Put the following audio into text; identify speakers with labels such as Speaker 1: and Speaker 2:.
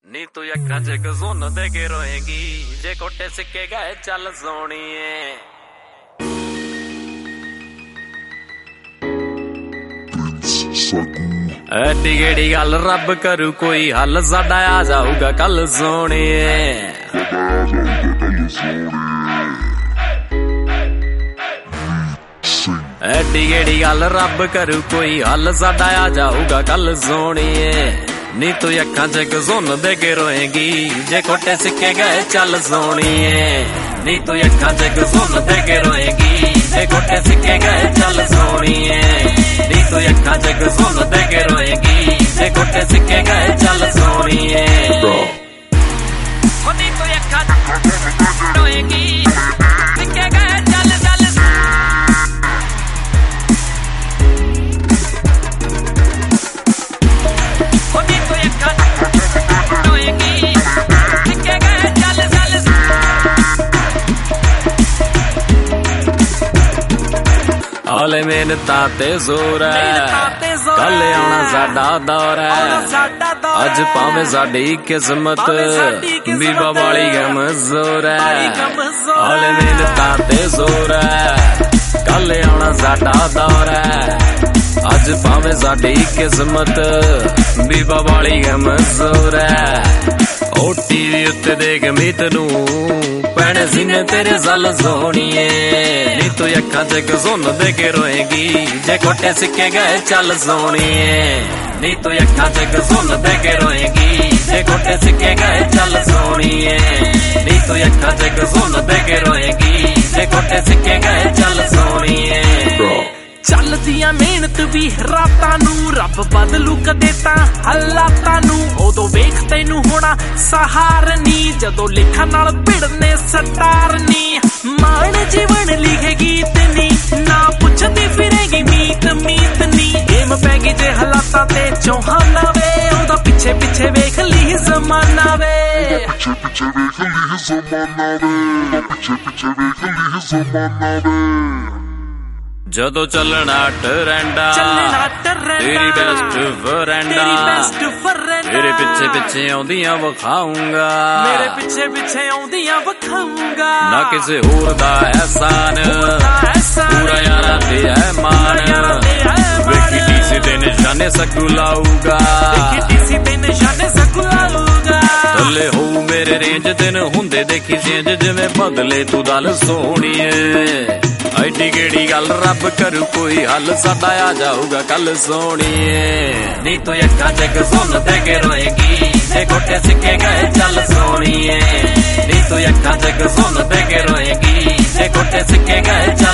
Speaker 1: नी तू अखा च गजून दे के रोएगी जे कोटे सिक्के गए चल सोनिए एडी गेड़ी गल रब करू कोई हल साडा आ जाऊगा कल सोनिए एडी गेड़ी गल रब करू कोई हल साडा आ जाऊगा कल सोनिए नी तू अखा च गजून दे के रोएगी जे कोटे सिक्के गए चल सोनिए नी तू अखा च गजून दे के रोएगी जे कोटे सिक्के गए चल सोनिए नी तू अखा च गजून दे के रोएगी जे कोटे सिक्के गए चल सोनिए नी तू अखा च रोएगी सिक्के गए चल चल हाले मेहनता ते जोर है कल आना साडा दौर है अज भावे साडी किस्मत बीबा वाली कमजोर है हाले मेहनता ते जोर है कल आना साडा दौर है अज भावे साडी किस्मत बीबा वाली कमजोर है ओ टीवी उत्ते देख मीत नू पैने सीने तेरे जल सोनिए नी तू अखा च गजून दे के रोएगी जे कोटे सिक्के गए चल सोनिए नी तू अखा च गजून दे के रोएगी जे कोटे सिक्के गए चल सोनिए नी तू अखा च गजून दे के रोएगी जे कोटे सिक्के गए चल सोनिए
Speaker 2: चलदियां मेहनत भी रातां नू रब बदलू कदे तां हालातां नू उदों वेख तैनू होना सहारनी जदों लेखां नाल भिड़ने सटारनी मान जीवन लिखे गीत नी ना पुछदी फिरेगी मीत मीत नी गेम पै गई जे हालातां ते चौहाना वे ओदा पिछे पिछे वेख ली जमाना वे
Speaker 3: पिछे पिछे वेख ली जमाना वे पिछे पिछे वेख ली जमाना वे
Speaker 1: जदों चलना टरेंडा तेरी बेस्ट फरेंडा तेरे पिछे पिछे आउंदियां वखाऊंगा
Speaker 2: मेरे पिछे पिछे आउंदियां वखाऊंगा
Speaker 1: ना किसे होर दा एहसान पूरा यारा ते है मान वेखी डीसी ते निशाने सकू लाऊगा
Speaker 2: डीसी ते निशाने सकू लाऊगा
Speaker 1: थल्ले हो मेरे रेंज दिन हुंदे देखी चेंज जिवें बदले तू दल सोहणीए ऐडी गेड़ी गल रब करू कोई हल साडा आ जाऊगा कल सोनिए नी तू अखा च गजून दे के रोएगी जे कोटे सिक्के गए चल सोनिए नी तू अखा च गजून दे के रोएगी जे कोटे सिक्के गए